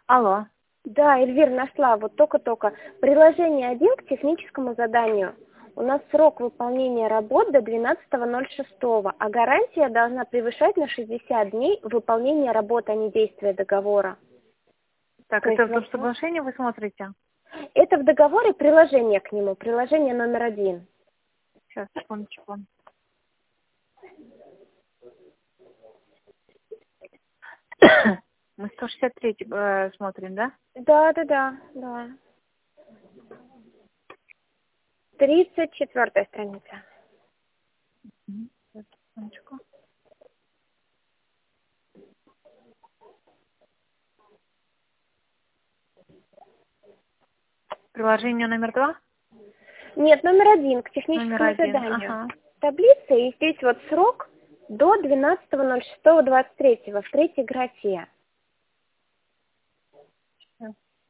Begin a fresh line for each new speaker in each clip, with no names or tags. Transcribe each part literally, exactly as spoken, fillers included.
Алло.
Да, Эльвир, нашла, вот только-только. Приложение один к техническому заданию. У нас срок выполнения работ до двенадцатого ноль шестого, а гарантия должна превышать на шестьдесят дней выполнения работы, а не действия договора.
Так,
То
это
есть
в
вопрос-
соглашении вы смотрите?
Это в договоре приложение к нему, приложение номер один.
Сейчас, секундочку. Мы сто шестьдесят три э, смотрим, да?
Да, да, да, да. Тридцать четвертая страница.
Мгм. Сейчас, секундочку. Приложение номер два?
Нет, номер один к
Номер
техническому
один.
заданию.
Ага.
Таблица, и здесь вот срок до двенадцатого ноль шестого двадцать третьего в третьей графе.
Сейчас.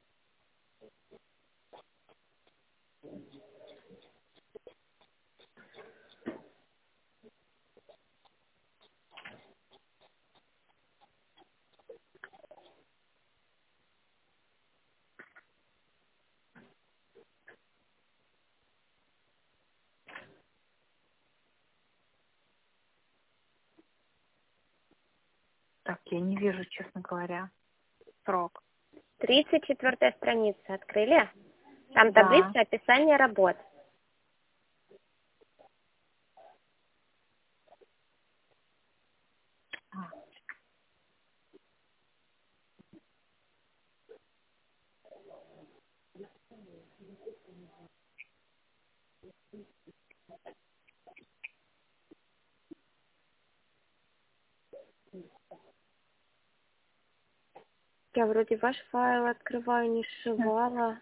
Так, я не вижу, честно говоря, срок.
Тридцать четвертая страница. Открыли? Там
Да.
таблица описания работ.
А,
Я вроде ваш файл открываю, не сшивала.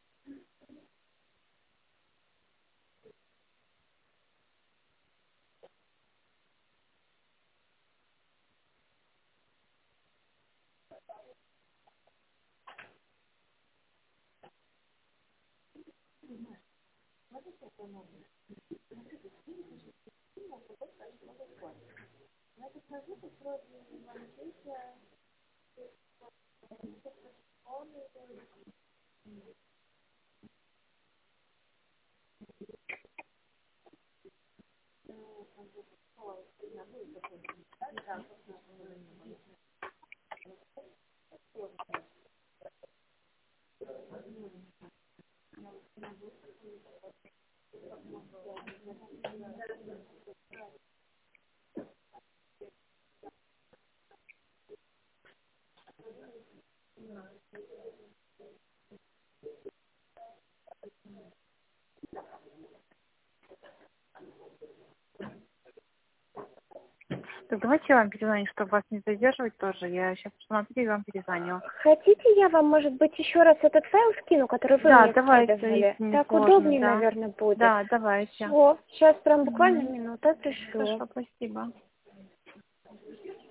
Так, давайте я вам перезвоню, чтобы вас не задерживать тоже. Я сейчас посмотрю и вам перезвоню.
Хотите, я вам, может быть, еще раз этот файл скину, который вы
Да,
мне
давайте,
скидывали?
если не
Так
сложно,
удобнее,
да.
наверное, будет.
Да, давайте.
Все, сейчас прям буквально
Мгм.
минута пришлю.
Хорошо, спасибо.